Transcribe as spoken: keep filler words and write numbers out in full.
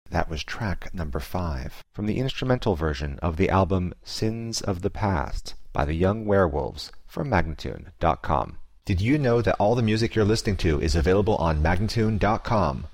That was track number five, from the instrumental version of the album Sins of the Past by the Young Werewolves from Magnatune dot com. Did you know that all the music you're listening to is available on Magnatune dot com?